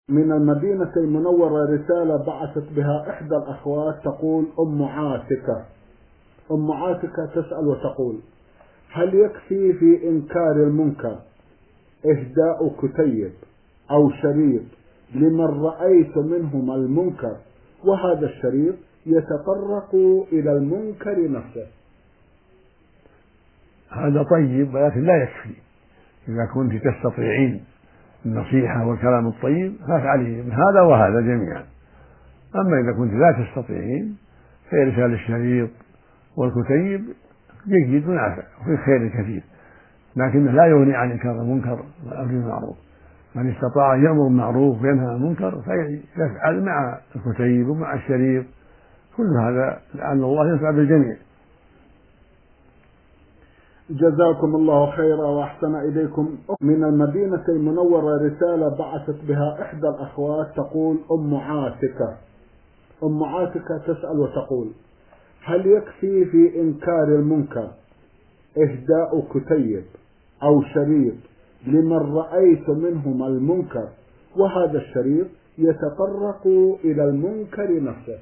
من المدينة المنورة رسالة بعثت بها إحدى الأخوات تقول: أم عاتكة. أم عاتكة تسأل وتقول: هل يكفي في إنكار المنكر إهداء كتيب أو شريط لمن رأيت منهم المنكر وهذا الشريط يتطرق إلى المنكر نفسه؟ هذا طيب ولكن لا يكفي. إذا كنت تستطيعين النصيحة والكلام الطيب فافعلي من هذا وهذا جميعا. أما إذا كنت لا تستطيعين فإرسال الشريط والكتيب جيد ونافع وفي خير كثير، لكنه لا يغني عن إنكار المنكر والأمر بالمعروف. من استطاع أن يأمر بالمعروف وينهى عن المنكر فيفعل مع الكتيب ومع الشريط، كل هذا لعل الله ينفع بالجميع. جزاكم الله خيرا وأحسن إليكم. من المدينة المنورة رسالة بعثت بها إحدى الأخوات تقول: أم عاتكة. أم عاتكة تسأل وتقول: هل يكفي في إنكار المنكر إهداء كتيب أو شريط لمن رأيت منهم المنكر وهذا الشريط يتطرق إلى المنكر نفسه؟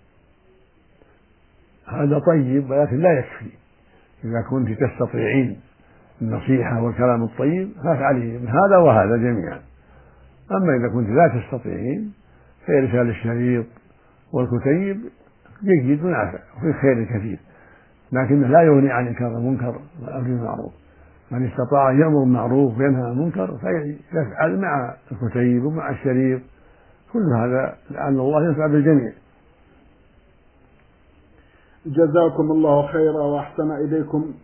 هذا طيب ولكن لا يكفي. إذا كنت تستطيعين النصيحة والكلام الطيب فافعلي من هذا وهذا جميعا. أما إذا كنت لا تستطيعين فإرسال الشريط والكتيب جيد ونافع وفي خير كثير، لكنه لا يغني عن إنكار المنكر والأمر بالمعروف. من استطاع أن يأمر بالمعروف وينهى عن المنكر فيفعل مع الكتيب ومع الشريط، كل هذا لعل الله ينفع بالجميع. جزاكم الله خيرا وأحسن إليكم.